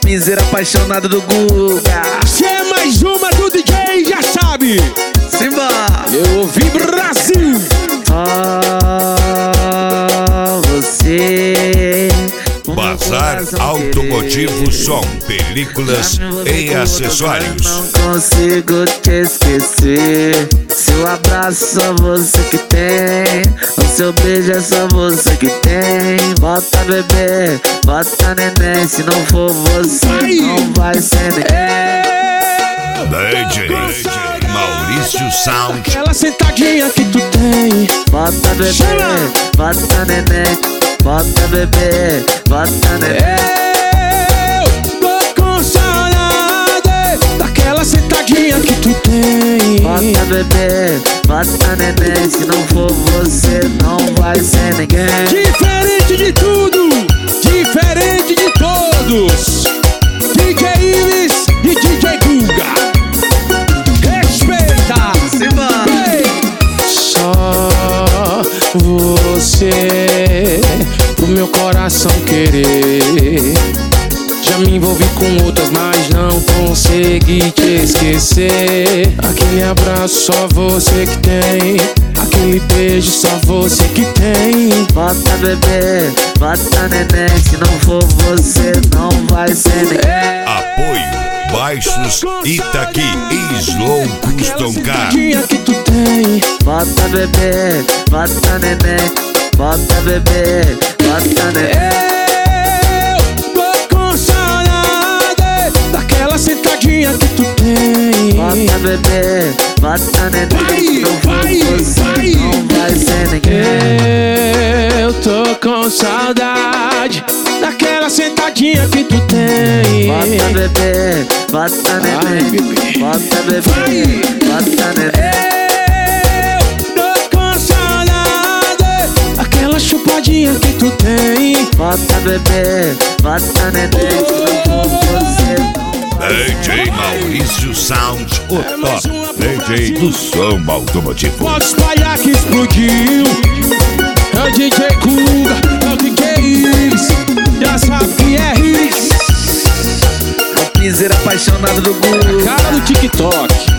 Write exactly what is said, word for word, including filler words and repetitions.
piseira apaixonado do Guga. Se é mais uma do D J, já sabe. Simba! Eu ouvi Brasil. Ah, você. Bazar Automotivo Som, películas e acessórios. Não consigo te esquecer. Seu abraço só você que tem. O seu beijo é só você que tem. Bota bebê, bota neném. Se não for você, Ai. não vai ser ninguém. D J Maurício Sound. Aquela sentadinha que tu tem. Bota bebê, Chama. bota neném. Bota bebê, bota neném. Eu tô com saudade daquela sentadinha que tu tem. Bota bebê, bota neném. Se não for você, não vai ser ninguém. Diferente de tudo, diferente de todos. D J Ives e D J Guga. Respeita. Simba! Ei. Só você pro meu coração querer. Já me envolvi com outras, mas não consegui te esquecer. Aquele abraço só você que tem. Aquele beijo só você que tem. Bota bebê, bota neném. Se não for você, não vai ser ninguém. Apoio Baixos Itaqui e Slow Custom Car. Sentadinha que tu tem. Bota bebê, bota neném. Bota bebê, bota neném. Eu tô com saudade daquela sentadinha que tu tem. Bota bebê, bota neném. Vai, Se não for vai, você, vai. não vai ser ninguém. Eu tô com saudade daquela sentadinha que tu tem. Bota bebê, bota Ai, neném. bebê. Bota bebê, Vai. bota neném. Eu tô com saudade daquela chupadinha que tu tem. Bota bebê, bota neném. Se não for você, D J Maurício Sound, o top D J do som automotivo. Pode espalhar que explodiu. É o D J Guga, é o D J Ives. Já sabe que é hits. o piseira apaixonado do Guga. Cara do TikTok.